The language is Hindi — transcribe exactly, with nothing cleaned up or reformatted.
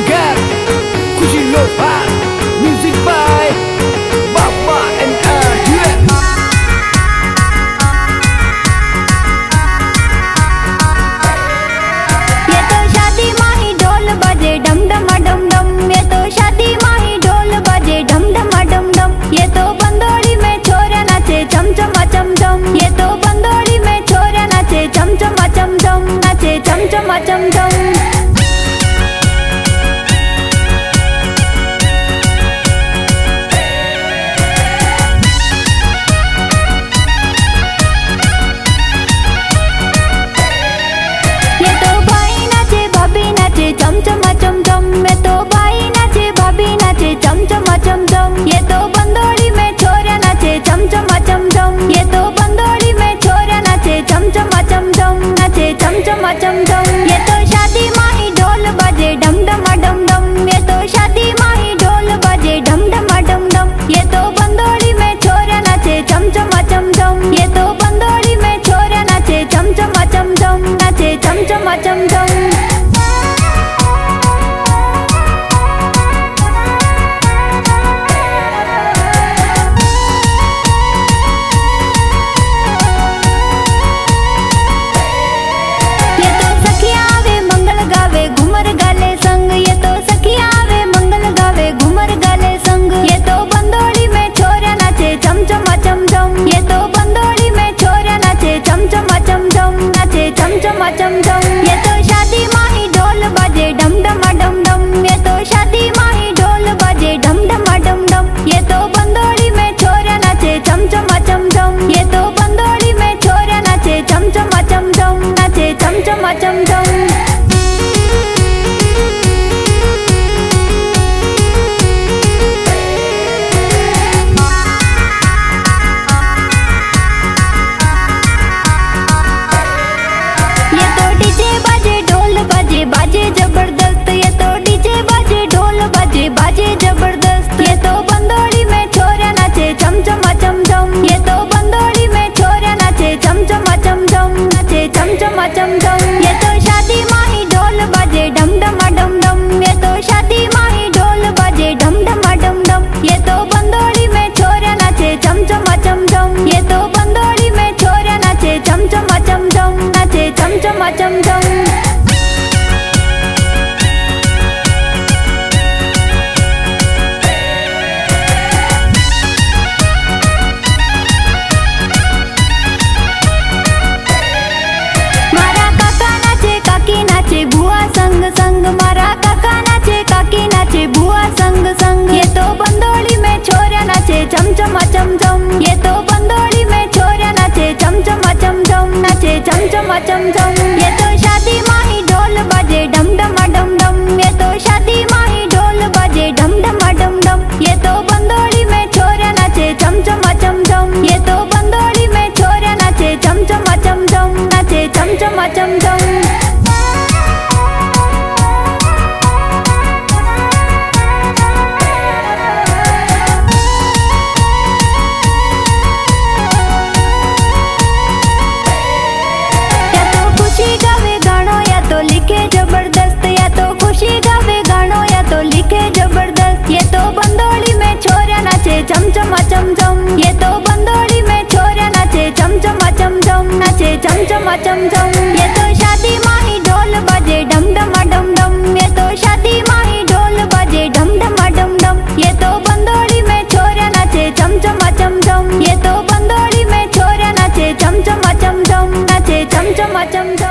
Singer Kuchi Lohan, music by Baba and Arjun. ये तो शादी माही ढोल बजे डम डम डम डम, ये तो शादी माही ढोल बजे डम डम डम डम, ये तो बंदोली में छोरा नाचे चम चम चम चम, ये तो बंदोली में छोरा नाचे चम चम चम चम, नाचे चम चम चम चम। चम चम चम चम, मैं तो भाई नाचे भाभी नाचे चम चम चम चम, ये तो बंदोली में छोरा नाचे चम चम चम चम, ये तो बंदोली में छोरा नाचे चम चम चम चम, नाचे चम चम चम चम। ये तो शादी माही ढोल बजे डम डम डम डम, ये तो शादी माही ढोल बजे डम डम डम डम, ये तो बंदोली में छोरा नाचे चम चम चम चम, ये तो बंदोली में छोरा नाचे चम चम चम चम, नाचे चम चम चम चम। घूमर गाले संग, ये तो सखिया वे मंगल गावे घूमर गाले संग, ये तो बंदोली में छोरा नाचे चम चम चम चम, ये तो बंदोली में छोरा नाचे चम चम चम चम, नाचे चम चम चम चम। ये तो शादी माही ढोल बजे डम डम डम डम, ये तो शादी माही ढोल बजे डम डम डम डम, ये तो बंदोली में छोरा नाचे चम चम चम चम, ये तो बंदोली में छोरा नाचे चम चम चम चम, नाचे चम चम चम चम। बाजे जबरदस्त, ये तो डीजे बाजे ढोल बाजे बाजे जबरदस्त, ये तो बंदोली में छोरा नाचे चम चम चम चम, ये तो बंदोली में छोरा नाचे चम चम चम चम, नाचे चम चम चम चम। ये तो शादी माही ढोल बाजे डम डम डम डम, ये तो शादी माही ढोल बाजे डम डम डम डम, ये तो बंदोली में छोरा नाचे चम चम चम चम, ये तो बंदोली में छोरा नाचे चम चम चम चम, नाचे चम चम चम चम। बुआ संग संग, मारा काका नाचे काकी नाचे बुआ संग संग, ये तो बंदोली में छोरा नाचे चम चम चम चम, ये तो बंदोली में छोरा नाचे चम चम चम चम, नाचे चम चम चम चम। ये तो शादी माही ढोल बजे डम डम डम डम, ये तो शादी माही ढोल बजे डम डम डम डम, ये तो बंदोली में छोरा नाचे चम चम चम चम, ये तो बंदोली में छोरा नाचे चम चम चम चम, नाचे चम चम चम चम। जबरदस्त, या तो खुशी गावे गानो या तो लिखे जबरदस्त, ये तो बंदोली में छोरा नाचे चम चम चम चम, ये तो बंदोली में छोरा नाचे चम चम चम चम, नाचे चम चम चम चम। ये तो शादी माही ढोल बजे डम डम डम डम, ये तो शादी माही ढोल बजे डम डम डम डम, ये तो बंदोली में छोरा नाचे चम चम चम चम, ये तो बंदोली में छोरा नाचे चम चम चम चम, नाचे चम चम चम चम।